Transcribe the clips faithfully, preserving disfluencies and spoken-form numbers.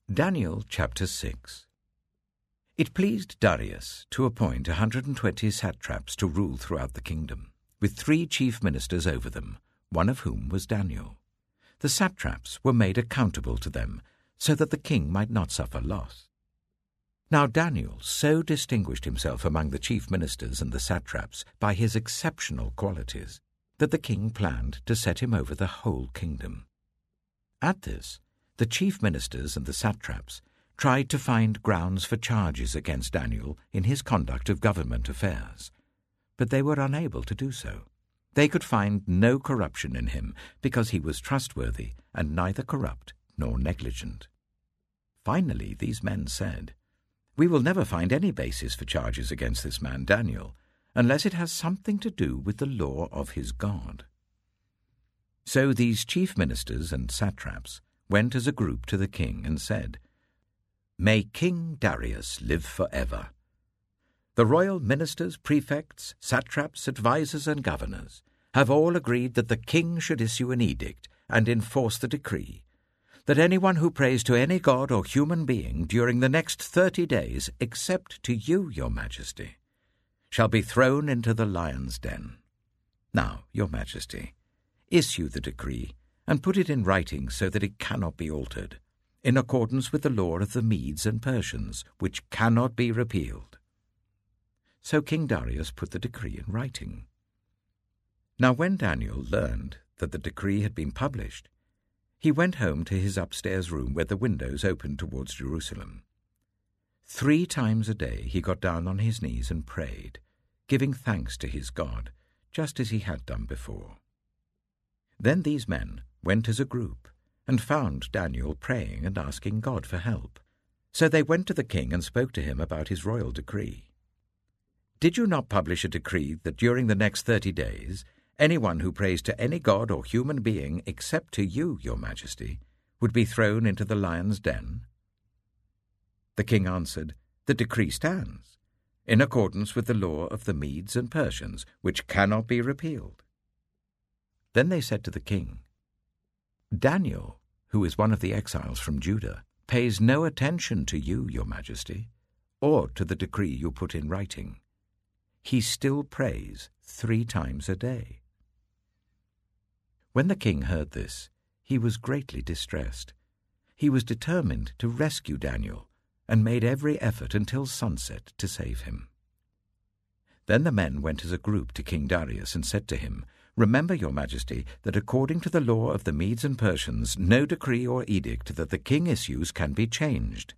Daniel chapter six. It pleased Darius to appoint a hundred and twenty satraps to rule throughout the kingdom, with three chief ministers over them, one of whom was Daniel. The satraps were made accountable to them, so that the king might not suffer loss. Now Daniel so distinguished himself among the chief ministers and the satraps by his exceptional qualities, that the king planned to set him over the whole kingdom. At this, the chief ministers and the satraps tried to find grounds for charges against Daniel in his conduct of government affairs, but they were unable to do so. They could find no corruption in him, because he was trustworthy and neither corrupt nor negligent. Finally, these men said, "We will never find any basis for charges against this man Daniel, unless it has something to do with the law of his God." So these chief ministers and satraps went as a group to the king and said, "May King Darius live forever. The royal ministers, prefects, satraps, advisers, and governors have all agreed that the king should issue an edict and enforce the decree that anyone who prays to any god or human being during the next thirty days, except to you, your majesty, shall be thrown into the lion's den. Now, your majesty, issue the decree and put it in writing so that it cannot be altered, in accordance with the law of the Medes and Persians, which cannot be repealed." So King Darius put the decree in writing. Now when Daniel learned that the decree had been published, he went home to his upstairs room where the windows opened towards Jerusalem. Three times a day he got down on his knees and prayed, giving thanks to his God, just as he had done before. Then these men went as a group and found Daniel praying and asking God for help. So they went to the king and spoke to him about his royal decree. "Did you not publish a decree that during the next thirty days anyone who prays to any god or human being except to you, your majesty, would be thrown into the lion's den?" The king answered, "The decree stands, in accordance with the law of the Medes and Persians, which cannot be repealed." Then they said to the king, "Daniel, who is one of the exiles from Judah, pays no attention to you, your majesty, or to the decree you put in writing. He still prays three times a day." When the king heard this, he was greatly distressed. He was determined to rescue Daniel and made every effort until sunset to save him. Then the men went as a group to King Darius and said to him, "Remember, your majesty, that according to the law of the Medes and Persians, no decree or edict that the king issues can be changed."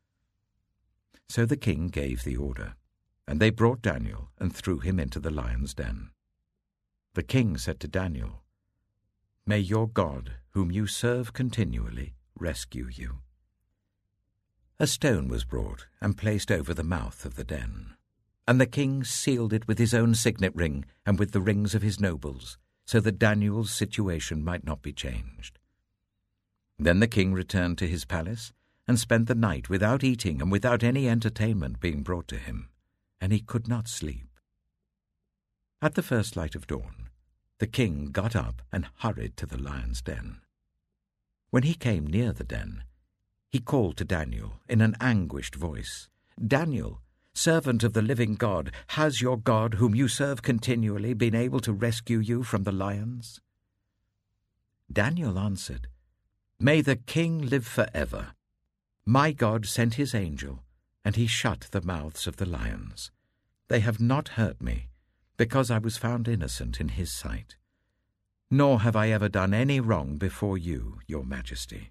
So the king gave the order, and they brought Daniel and threw him into the lion's den. The king said to Daniel, "May your God, whom you serve continually, rescue you." A stone was brought and placed over the mouth of the den, and the king sealed it with his own signet ring and with the rings of his nobles, so that Daniel's situation might not be changed. Then the king returned to his palace and spent the night without eating and without any entertainment being brought to him, and he could not sleep. At the first light of dawn, the king got up and hurried to the lion's den. When he came near the den, he called to Daniel in an anguished voice, "Daniel, servant of the living God, has your God, whom you serve continually, been able to rescue you from the lions?" Daniel answered, "May the king live forever. My God sent his angel, and he shut the mouths of the lions. They have not hurt me, because I was found innocent in his sight. Nor have I ever done any wrong before you, your majesty."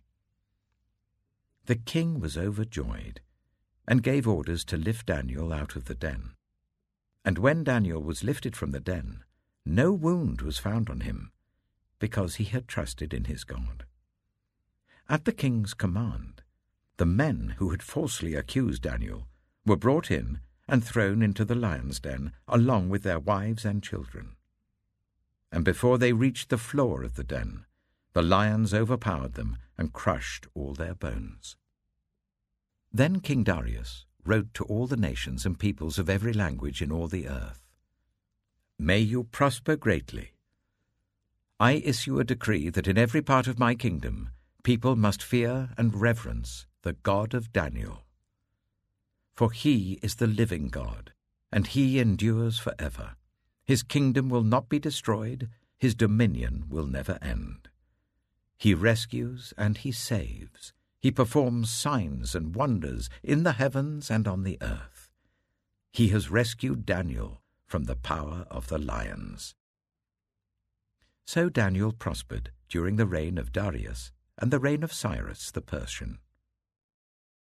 The king was overjoyed, and gave orders to lift Daniel out of the den. And when Daniel was lifted from the den, no wound was found on him, because he had trusted in his God. At the king's command, the men who had falsely accused Daniel were brought in and thrown into the lion's den, along with their wives and children. And before they reached the floor of the den, the lions overpowered them and crushed all their bones. Then King Darius wrote to all the nations and peoples of every language in all the earth, "May you prosper greatly. I issue a decree that in every part of my kingdom people must fear and reverence the God of Daniel. For he is the living God, and he endures forever. His kingdom will not be destroyed, his dominion will never end. He rescues and he saves. He performs signs and wonders in the heavens and on the earth. He has rescued Daniel from the power of the lions. So Daniel prospered during the reign of Darius and the reign of Cyrus the Persian.